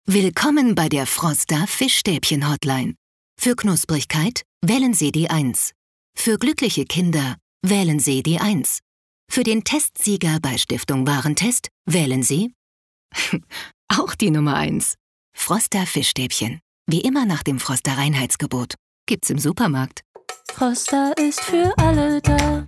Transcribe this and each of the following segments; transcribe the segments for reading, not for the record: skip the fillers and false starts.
Willkommen bei der Froster Fischstäbchen-Hotline. Für Knusprigkeit wählen Sie die 1. Für glückliche Kinder wählen Sie die 1. Für den Testsieger bei Stiftung Warentest wählen Sie auch die Nummer 1. Froster Fischstäbchen. Wie immer nach dem Froster Reinheitsgebot. Gibt's im Supermarkt. Froster ist für alle da.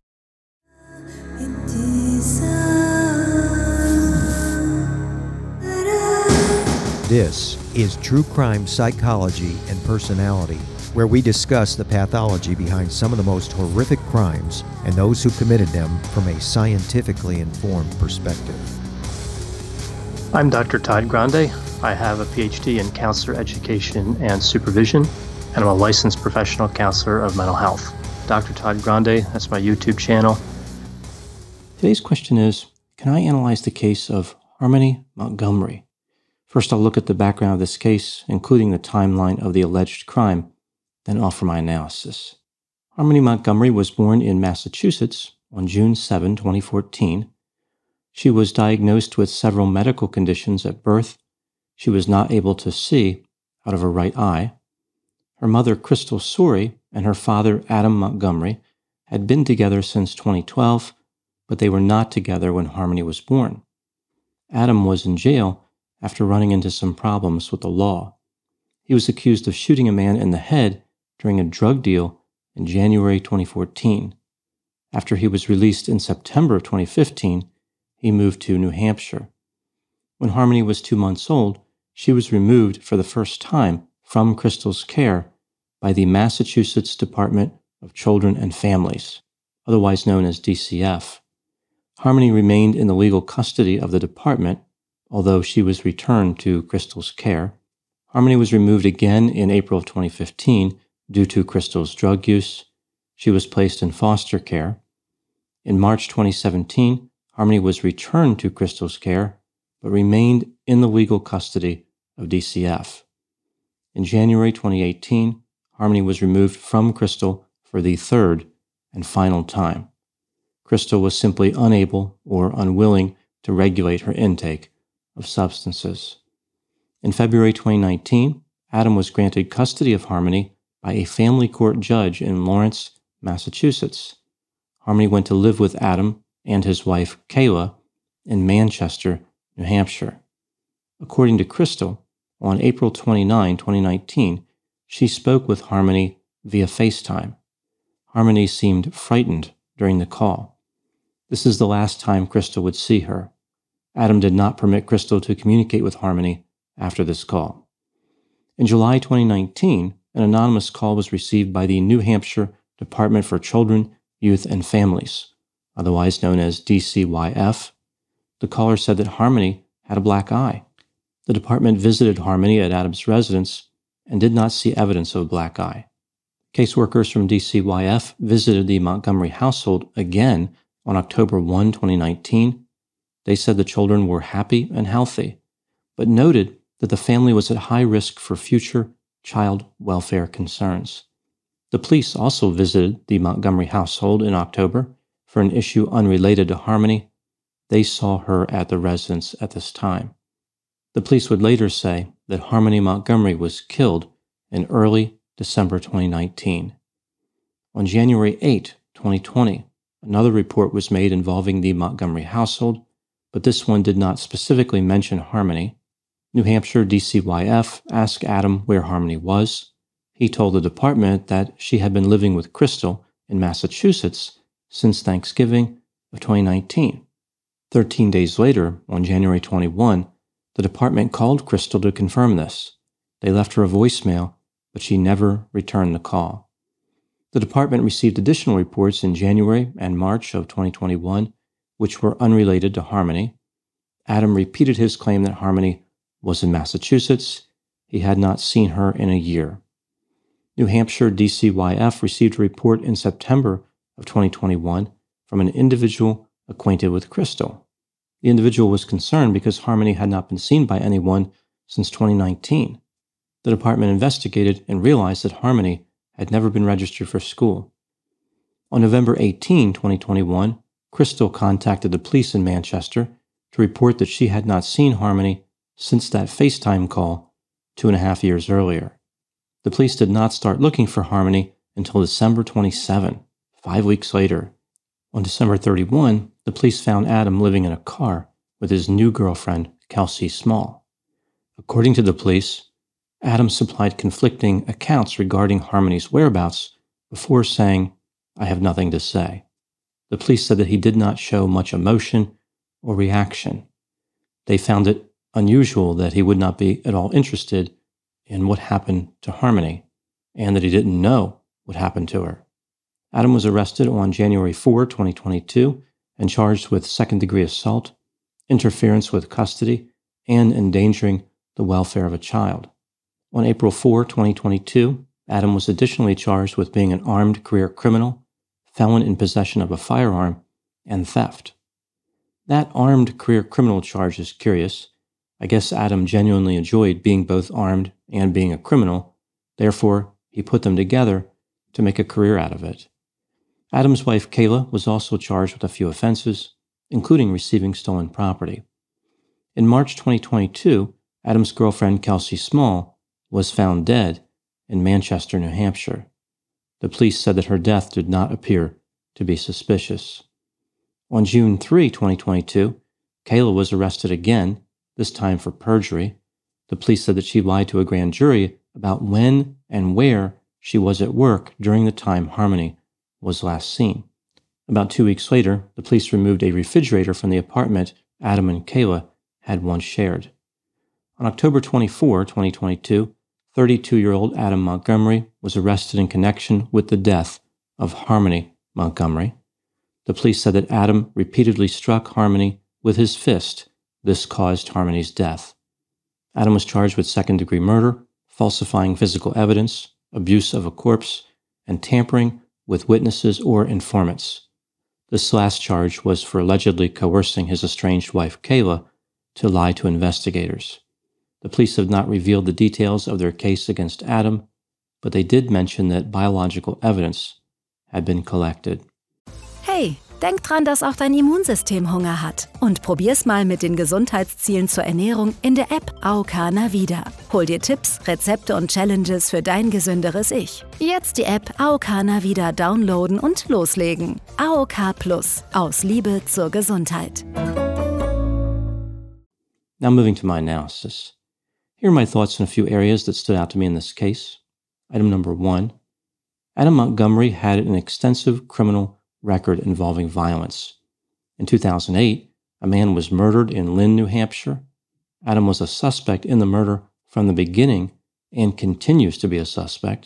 This is True Crime Psychology and Personality, where we discuss the pathology behind some of the most horrific crimes and those who committed them from a scientifically informed perspective. I'm Dr. Todd Grande. I have a PhD in counselor education and supervision, and I'm a licensed professional counselor of mental health. Dr. Todd Grande, that's my YouTube channel. Today's question is, can I analyze the case of Harmony Montgomery? First, I'll look at the background of this case, including the timeline of the alleged crime, then offer my analysis. Harmony Montgomery was born in Massachusetts on June 7, 2014. She was diagnosed with several medical conditions at birth. She was not able to see out of her right eye. Her mother, Crystal Sorey, and her father, Adam Montgomery, had been together since 2012, but they were not together when Harmony was born. Adam was in jail after running into some problems with the law. He was accused of shooting a man in the head during a drug deal in January 2014. After he was released in September 2015, he moved to New Hampshire. When Harmony was 2 months old, she was removed for the first time from Crystal's care by the Massachusetts Department of Children and Families, otherwise known as DCF. Harmony remained in the legal custody of the department, although she was returned to Crystal's care. Harmony was removed again in April of 2015 due to Crystal's drug use. She was placed in foster care. In March 2017, Harmony was returned to Crystal's care, but remained in the legal custody of DCF. In January 2018, Harmony was removed from Crystal for the third and final time. Crystal was simply unable or unwilling to regulate her intake of substances. In February 2019, Adam was granted custody of Harmony by a family court judge in Lawrence, Massachusetts. Harmony went to live with Adam and his wife, Kayla, in Manchester, New Hampshire. According to Crystal, on April 29, 2019, she spoke with Harmony via FaceTime. Harmony seemed frightened during the call. This is the last time Crystal would see her. Adam did not permit Crystal to communicate with Harmony after this call. In July 2019, an anonymous call was received by the New Hampshire Department for Children, Youth, and Families, otherwise known as DCYF. The caller said that Harmony had a black eye. The department visited Harmony at Adam's residence and did not see evidence of a black eye. Caseworkers from DCYF visited the Montgomery household again on October 1, 2019. They said the children were happy and healthy, but noted that the family was at high risk for future child welfare concerns. The police also visited the Montgomery household in October for an issue unrelated to Harmony. They saw her at the residence at this time. The police would later say that Harmony Montgomery was killed in early December 2019. On January 8, 2020, another report was made involving the Montgomery household, but this one did not specifically mention Harmony. New Hampshire DCYF asked Adam where Harmony was. He told the department that she had been living with Crystal in Massachusetts since Thanksgiving of 2019. 13 days later, on January 21, the department called Crystal to confirm this. They left her a voicemail, but she never returned the call. The department received additional reports in January and March of 2021, which were unrelated to Harmony. Adam repeated his claim that Harmony was in Massachusetts. He had not seen her in a year. New Hampshire DCYF received a report in September of 2021 from an individual acquainted with Crystal. The individual was concerned because Harmony had not been seen by anyone since 2019. The department investigated and realized that Harmony had never been registered for school. On November 18, 2021, Crystal contacted the police in Manchester to report that she had not seen Harmony since that FaceTime call 2.5 years earlier. The police did not start looking for Harmony until December 27, 5 weeks later. On December 31, the police found Adam living in a car with his new girlfriend, Kelsey Small. According to the police, Adam supplied conflicting accounts regarding Harmony's whereabouts before saying, "I have nothing to say." The police said that he did not show much emotion or reaction. They found it unusual that he would not be at all interested in what happened to Harmony, and that he didn't know what happened to her. Adam was arrested on January 4, 2022, and charged with second-degree assault, interference with custody, and endangering the welfare of a child. On April 4, 2022, Adam was additionally charged with being an armed career criminal, felon in possession of a firearm, and theft. That armed career criminal charge is curious. I guess Adam genuinely enjoyed being both armed and being a criminal. Therefore, he put them together to make a career out of it. Adam's wife, Kayla, was also charged with a few offenses, including receiving stolen property. In March 2022, Adam's girlfriend, Kelsey Small, was found dead in Manchester, New Hampshire. The police said that her death did not appear to be suspicious. On June 3, 2022, Kayla was arrested again, this time for perjury. The police said that she lied to a grand jury about when and where she was at work during the time Harmony was last seen. About 2 weeks later, the police removed a refrigerator from the apartment Adam and Kayla had once shared. On October 24, 2022, 32-year-old Adam Montgomery was arrested in connection with the death of Harmony Montgomery. The police said that Adam repeatedly struck Harmony with his fist. This caused Harmony's death. Adam was charged with second-degree murder, falsifying physical evidence, abuse of a corpse, and tampering with witnesses or informants. This last charge was for allegedly coercing his estranged wife, Kayla, to lie to investigators. The police have not revealed the details of their case against Adam, but they did mention that biological evidence had been collected. Hey, denk dran, dass auch dein Immunsystem Hunger hat. Und probier's mal mit den Gesundheitszielen zur Ernährung in der App AOK Navida. Hol dir Tipps, Rezepte und Challenges für dein gesünderes Ich. Jetzt die App AOK Navida downloaden und loslegen. AOK Plus. Aus Liebe zur Gesundheit. Now moving to my analysis. Here are my thoughts on a few areas that stood out to me in this case. Item number 1. Adam Montgomery had an extensive criminal record involving violence. In 2008, a man was murdered in Lynn, New Hampshire. Adam was a suspect in the murder from the beginning and continues to be a suspect.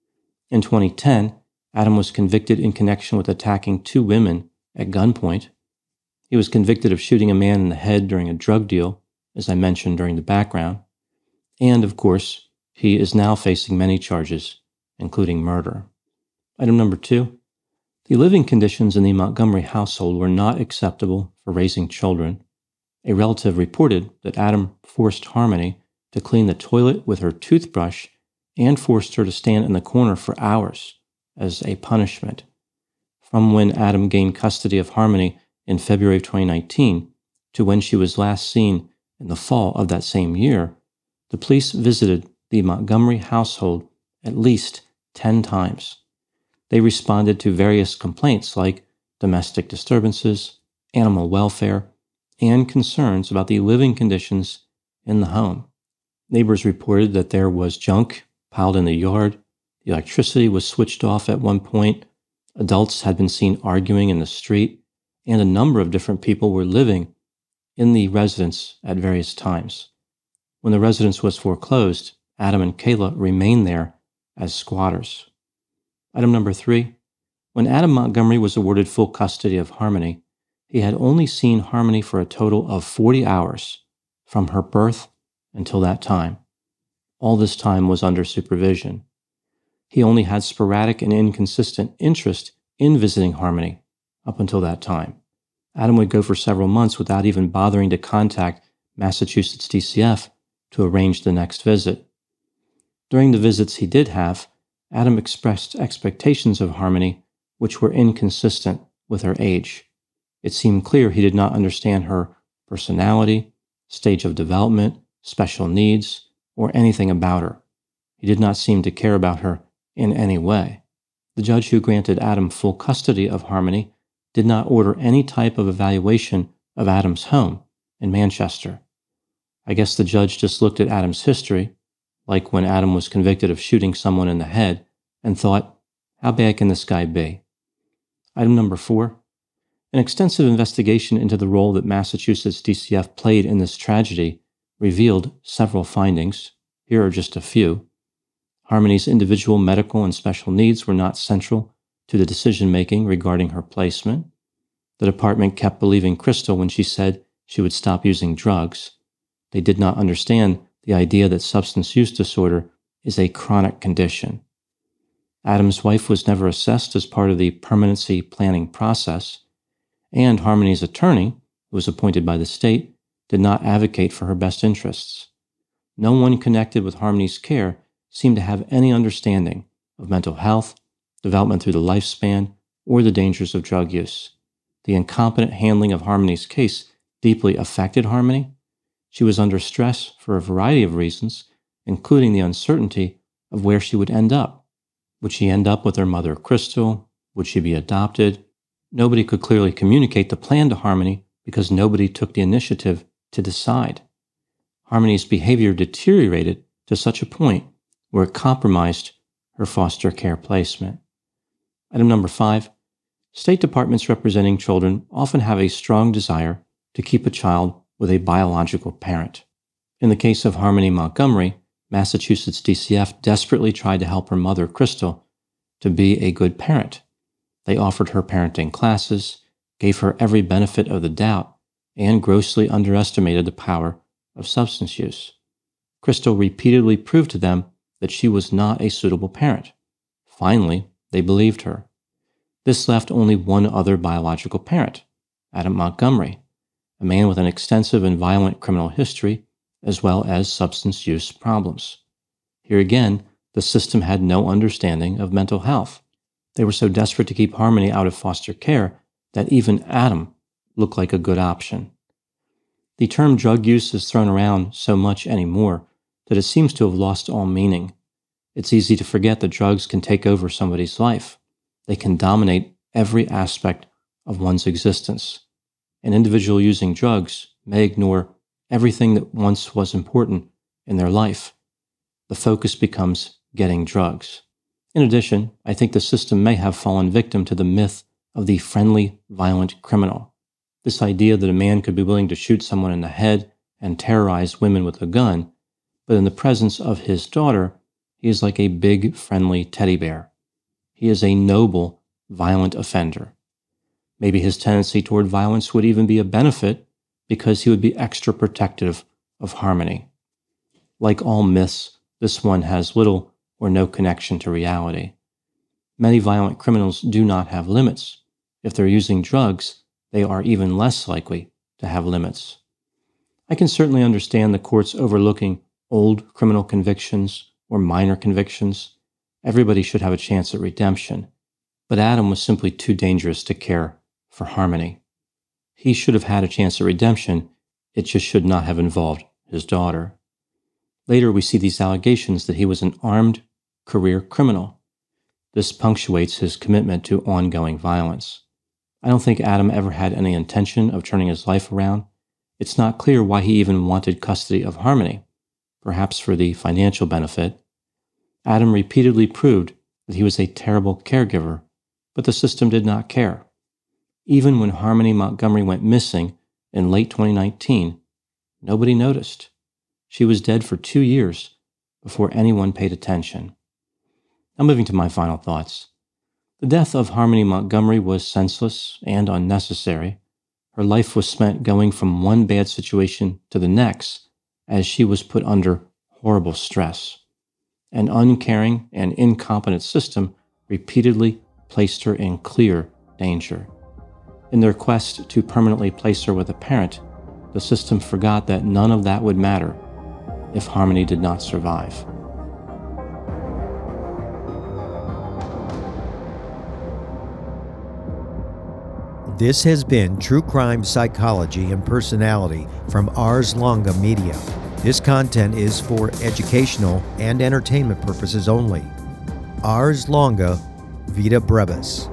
In 2010, Adam was convicted in connection with attacking 2 women at gunpoint. He was convicted of shooting a man in the head during a drug deal, as I mentioned during the background. And, of course, he is now facing many charges, including murder. Item number 2. The living conditions in the Montgomery household were not acceptable for raising children. A relative reported that Adam forced Harmony to clean the toilet with her toothbrush and forced her to stand in the corner for hours as a punishment. From when Adam gained custody of Harmony in February of 2019 to when she was last seen in the fall of that same year, the police visited the Montgomery household at least 10 times. They responded to various complaints like domestic disturbances, animal welfare, and concerns about the living conditions in the home. Neighbors reported that there was junk piled in the yard, the electricity was switched off at one point, adults had been seen arguing in the street, and a number of different people were living in the residence at various times. When the residence was foreclosed, Adam and Kayla remained there as squatters. Item number 3. When Adam Montgomery was awarded full custody of Harmony, he had only seen Harmony for a total of 40 hours from her birth until that time. All this time was under supervision. He only had sporadic and inconsistent interest in visiting Harmony up until that time. Adam would go for several months without even bothering to contact Massachusetts DCF to arrange the next visit. During the visits he did have, Adam expressed expectations of Harmony which were inconsistent with her age. It seemed clear he did not understand her personality, stage of development, special needs, or anything about her. He did not seem to care about her in any way. The judge who granted Adam full custody of Harmony did not order any type of evaluation of Adam's home in Manchester. I guess the judge just looked at Adam's history, like when Adam was convicted of shooting someone in the head, and thought, how bad can this guy be? Item number 4. An extensive investigation into the role that Massachusetts DCF played in this tragedy revealed several findings. Here are just a few. Harmony's individual medical and special needs were not central to the decision-making regarding her placement. The department kept believing Crystal when she said she would stop using drugs. They did not understand the idea that substance use disorder is a chronic condition. Adam's wife was never assessed as part of the permanency planning process, and Harmony's attorney, who was appointed by the state, did not advocate for her best interests. No one connected with Harmony's care seemed to have any understanding of mental health, development through the lifespan, or the dangers of drug use. The incompetent handling of Harmony's case deeply affected Harmony. She was under stress for a variety of reasons, including the uncertainty of where she would end up. Would she end up with her mother, Crystal? Would she be adopted? Nobody could clearly communicate the plan to Harmony because nobody took the initiative to decide. Harmony's behavior deteriorated to such a point where it compromised her foster care placement. Item number 5. State departments representing children often have a strong desire to keep a child with a biological parent. In the case of Harmony Montgomery, Massachusetts DCF desperately tried to help her mother, Crystal, to be a good parent. They offered her parenting classes, gave her every benefit of the doubt, and grossly underestimated the power of substance use. Crystal repeatedly proved to them that she was not a suitable parent. Finally, they believed her. This left only one other biological parent, Adam Montgomery, a man with an extensive and violent criminal history, as well as substance use problems. Here again, the system had no understanding of mental health. They were so desperate to keep Harmony out of foster care that even Adam looked like a good option. The term drug use is thrown around so much anymore that it seems to have lost all meaning. It's easy to forget that drugs can take over somebody's life. They can dominate every aspect of one's existence. An individual using drugs may ignore everything that once was important in their life. The focus becomes getting drugs. In addition, I think the system may have fallen victim to the myth of the friendly, violent criminal. This idea that a man could be willing to shoot someone in the head and terrorize women with a gun, but in the presence of his daughter, he is like a big, friendly teddy bear. He is a noble, violent offender. Maybe his tendency toward violence would even be a benefit because he would be extra protective of Harmony. Like all myths, this one has little or no connection to reality. Many violent criminals do not have limits. If they're using drugs, they are even less likely to have limits. I can certainly understand the courts overlooking old criminal convictions or minor convictions. Everybody should have a chance at redemption. But Adam was simply too dangerous to care for Harmony. He should have had a chance at redemption. It just should not have involved his daughter. Later, we see these allegations that he was an armed career criminal. This punctuates his commitment to ongoing violence. I don't think Adam ever had any intention of turning his life around. It's not clear why he even wanted custody of Harmony, perhaps for the financial benefit. Adam repeatedly proved that he was a terrible caregiver, but the system did not care. Even when Harmony Montgomery went missing in late 2019, nobody noticed. She was dead for 2 years before anyone paid attention. Now moving to my final thoughts. The death of Harmony Montgomery was senseless and unnecessary. Her life was spent going from one bad situation to the next as she was put under horrible stress. An uncaring and incompetent system repeatedly placed her in clear danger. In their quest to permanently place her with a parent, the system forgot that none of that would matter if Harmony did not survive. This has been True Crime Psychology and Personality from Ars Longa Media. This content is for educational and entertainment purposes only. Ars longa, vita brevis.